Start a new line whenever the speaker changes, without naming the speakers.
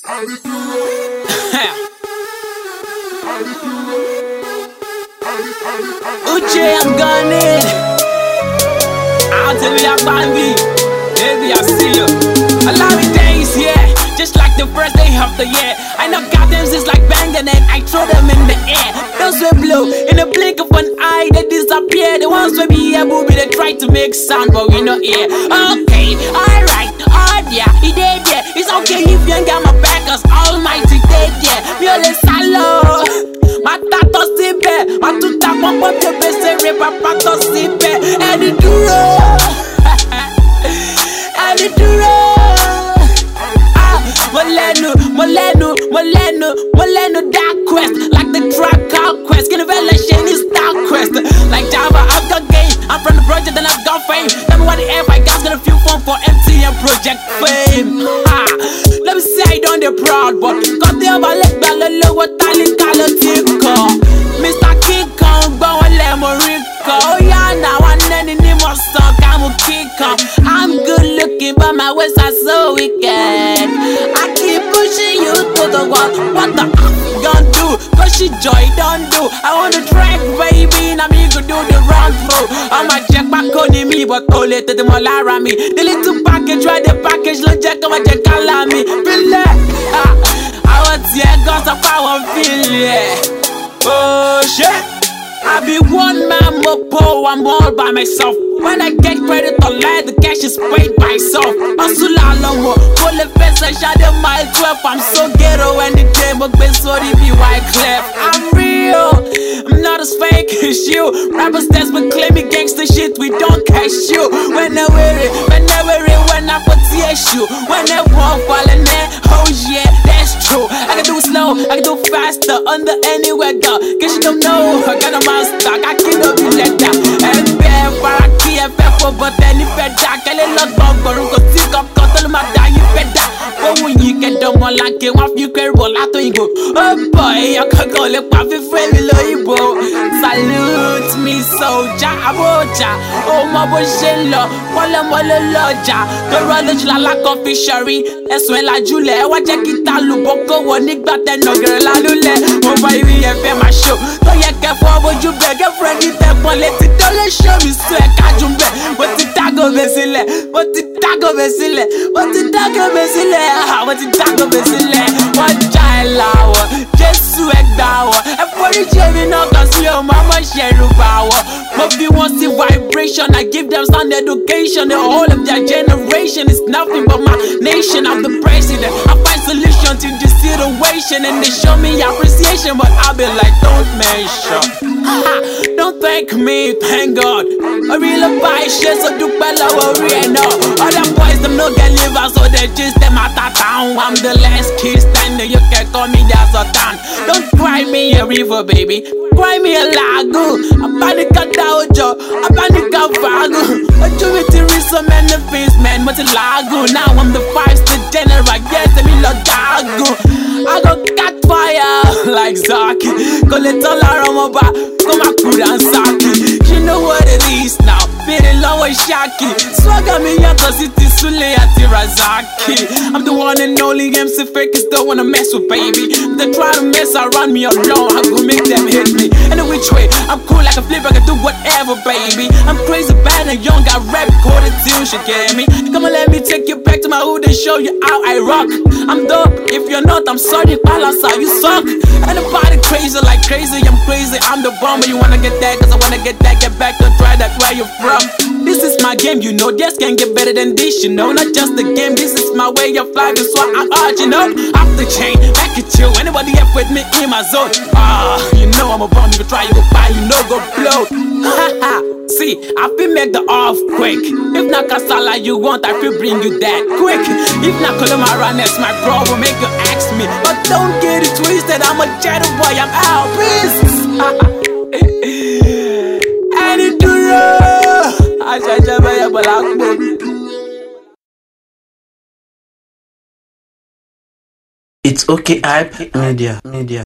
Uche, I'm gunning. I'll tell you that Bambi. Baby, I see you. A lot of days, yeah. Just like the first day of the year. I know goddamn is like banging and I throw them in the air. Those will blow in the blink of an eye, they disappear. The ones will be here, booby, they try to make sound, but we not here. Okay, alright, yeah, he did, yeah. It's okay if you ain't got my back, cause Almighty did, yeah. Miole salo, matato sipe, matuta pompo tepe sere papato sipe. Eddie Duro, Eddie Duro. Molenu, dark quest. Like the track called Quest. Innovation is dark quest. Like Java, I've got game. I'm from the project and I've got fame. Tell me what the F I got's gonna feel fun for MTN Project Fame. Let me say I don't the proud, but got the over let balolo what talent call Tico. Mr. King Kong, Bowen Lemorico. Yeah, now I'm any more stuck. I'm a kick on. I'm good looking, but my ways are so wicked. I keep pushing you to the wall. What the f you gonna do? Cause she joy don't do. I want to track, baby. Now me go do the run through. I'ma check back on me, but call it to the molara me. The little package, right? The package, look, check on my check, call me. I want to hear cause of how I feel, yeah. Oh shit. I be one man mopo, I'm all by myself. When I get credit or let the cash is paid by itself. Masula longo, full of face, I shot a mile 12. I'm so ghetto when the game book been sorry be white clef. I'm real, I'm not as fake as you. Rappers that's been claiming gangster shit, we don't cash you. When I wear it, when I put the issue. When I walk falling there, oh yeah, that's true. I can do slow, I can do faster, under any weather. Cause you don't know, I got a monster, I can't be let down. And bear for a key, and pepper, but then if I die, I let love bumper, go stick up, cut all my die, you better. But when you get done, one like it, one you can roll out, you go. Oh boy, I can go like Puffy Freddy Loibo. Salute me, soldier, aboja. Oh, my boy, Shelo, Walla Loja. The Rollage La Coffee Sherry. That's when la Jule, what you get a luboko, one nick that no girl, la lule. Oh, baby, if I'm a show. So you can forward you beg a friend, you take one, let it all show me, swear, can't you bet? What the taco vesile? What the taco vesile? What the taco vesile? What the taco vesile? What child, just sweat down. And for the cherry, no, cause your mama share power. But if you want to see vibration, I give them sound education. The whole of their generation is nothing but my nation. I'm the president. I find solution to the situation, and they show me appreciation, but I'll be like, don't mention. Don't thank me, thank God. I really buy shit, so do better worry no. Other boys, them no get liver, so they just them out of town. I'm the last kid standing, you can call me that's a town. Don't cry me a river, baby. Cry me a lago. I panic a dojo, I panic a vago. I do it to reach so many things, man, but a lago. Now I'm the 5-star general, yes, I mean, Lord Dago. I got cat fire like Zaki. Call it all around my back, come on, cool and Saki. You know what it is now, feeling low and shaky. Swagger me at the city, Sule at Tirazaki. I'm the one and only MC fakers don't wanna mess with, baby. They try to mess around me alone, I'm gonna make them hit me. Any which way, I'm cool like a flip, I can do whatever, baby. I'm crazy, bad and young, got rap coded till she get me. Come on, let me take you back to my hood and show you how I rock. I'm dope, if you're not, I'm sorry, balance how you suck. Anybody crazy like crazy, I'm crazy, I'm the bomber. You wanna get that, cause I wanna get that, get back, don't try that, where you from? This is my game, you know, this can't get better than this, you know. Not just the game, this is my way of life, that's why I'm hard, you know. Off the chain, back at you, anybody F with me in my zone. You know I'm a bomb, you can try, you go buy, you know, go blow. See, I feel make the off quick. If not Kasala you want, I feel bring you that quick. If not Colomara, that's my problem, make you ask me. But don't get it twisted, I'm a Jedi boy, I'm out, peace. Eddie Duro,
It's okay, hype media.